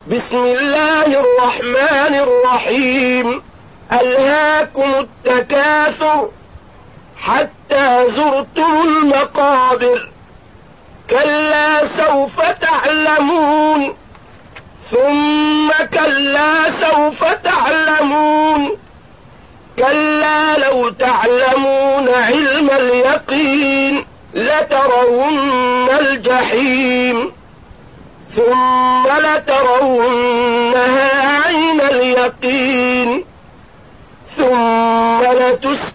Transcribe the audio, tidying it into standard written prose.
بسم الله الرحمن الرحيم. ألهاكم التكاثر حتى زرتم المقابر، كلا سوف تعلمون ثم كلا سوف تعلمون، كلا لو تعلمون علم اليقين لترون الجحيم ثم لترونها عين اليقين ثم لتسألن